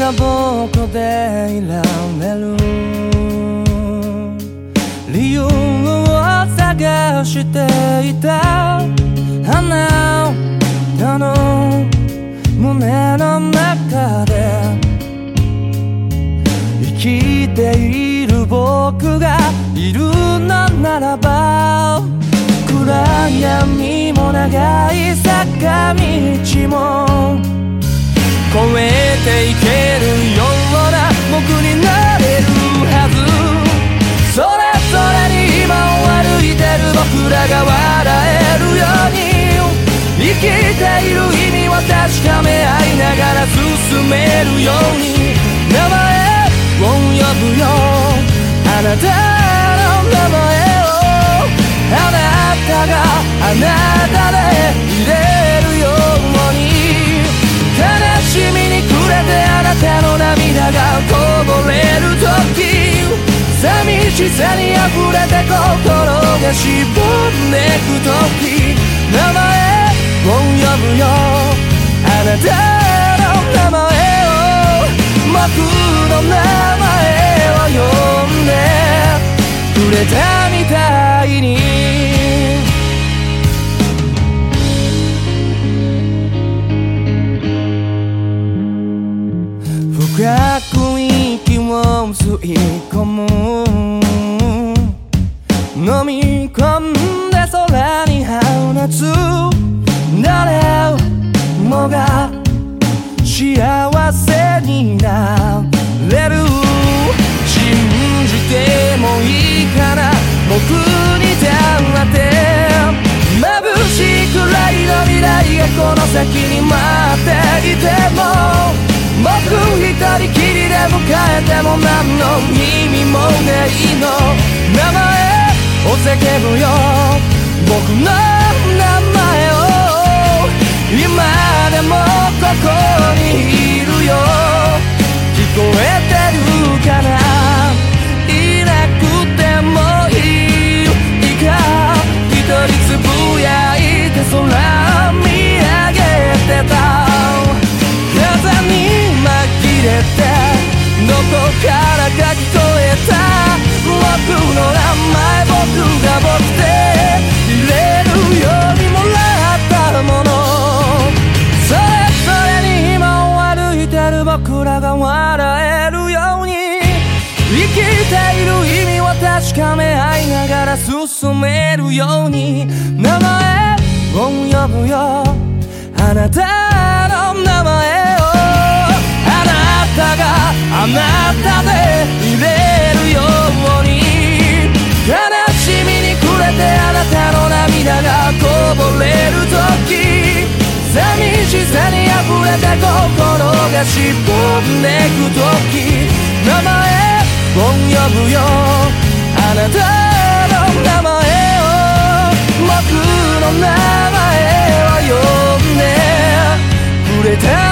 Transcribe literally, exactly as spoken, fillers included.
だ僕でいられる理由を探していたあなたの胸の中で生きている僕がいるのならば暗闇も長い坂道も越えていけるような僕になれるはずそれぞれに今を歩いてる僕らが笑えるように生きている意味を確かめ合いながら進めるように名前を呼ぶよあなたの名前をあなたがあなたでいれるように悲しみに暮れてあなたの涙がこぼれる時寂しさに溢れて心がしぼんでく時名前を呼ぶよあなたの名前を僕の名前を呼んでくれたみたいに深く息を吸い込む飲み込んで空に放つ誰もが幸せになれる信じてもいいかな僕にだって眩しいくらいの未来がこの先に待っていても僕一人きりで迎えても何の意味もないの名前を叫ぶよ僕の名前を今でもここにいるよ聞こえてるかないなくてもいいいいか一人つぶやいて空見上げてた風に紛れてどこからか聞こえた僕の名前僕が僕でいれるようにもらったものそれぞれに今を歩いてる僕らが笑えるように生きている意味を確かめ合いながら進めるように名前を呼ぶよあなたの名前をあなたがあなたでいれるように悲しみに暮れてあなたの涙がこぼれる時寂しさに溢れて心がしぼんでく時名前を呼ぶよあなたの名前を僕の名前を呼んでくれた